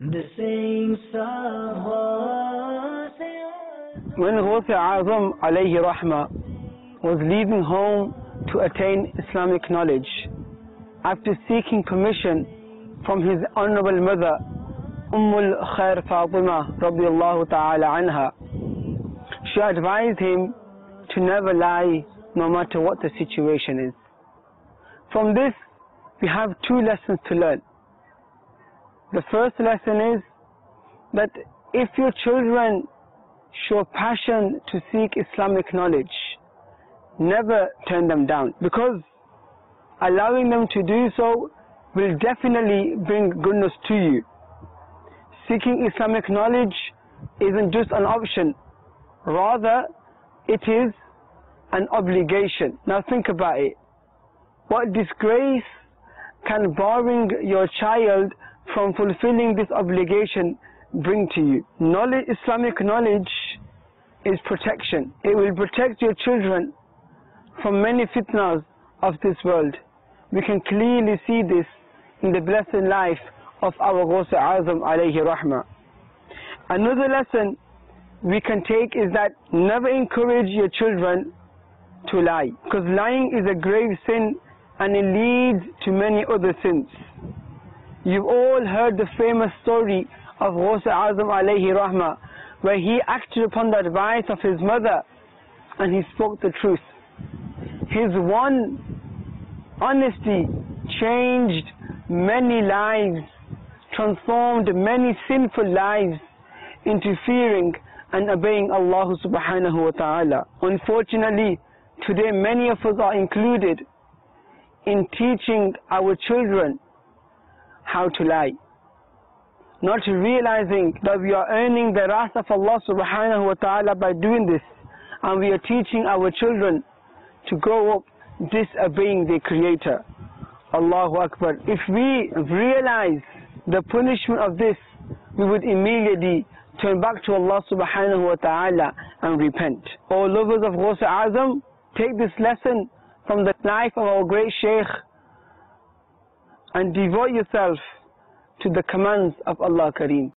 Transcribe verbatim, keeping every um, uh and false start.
When Ghaus Azam alayhi rahma was leaving home to attain Islamic knowledge, after seeking permission from his honorable mother, Ummul Khair Fatima radiyallahu ta'ala anha, she advised him to never lie no matter what the situation is. From this, we have two lessons to learn. The first lesson is that if your children show passion to seek Islamic knowledge, never turn them down, because allowing them to do so will definitely bring goodness to you. Seeking Islamic knowledge isn't just an option, rather it is an obligation. Now think about it. What disgrace can barring your child from fulfilling this obligation bring to you? Knowledge, Islamic knowledge is protection. It will protect your children from many fitnas of this world. We can clearly see this in the blessed life of our Ghaus Azam alayhi rahma. Another lesson we can take is that never encourage your children to lie, because lying is a grave sin and it leads to many other sins. You've all heard the famous story of Ghaus Azam alayhi rahma, where he acted upon the advice of his mother and he spoke the truth. His one honesty changed many lives, transformed many sinful lives into fearing and obeying Allah subhanahu wa ta'ala. Unfortunately, today many of us are included in teaching our children how to lie, not realizing that we are earning the wrath of Allah subhanahu wa ta'ala by doing this, and we are teaching our children to grow up disobeying their Creator. Allahu Akbar. If we realize the punishment of this, we would immediately turn back to Allah subhanahu wa ta'ala and repent. O lovers of Ghaus Azam, take this lesson from the life of our great Shaykh and devote yourself to the commands of Allah Kareem.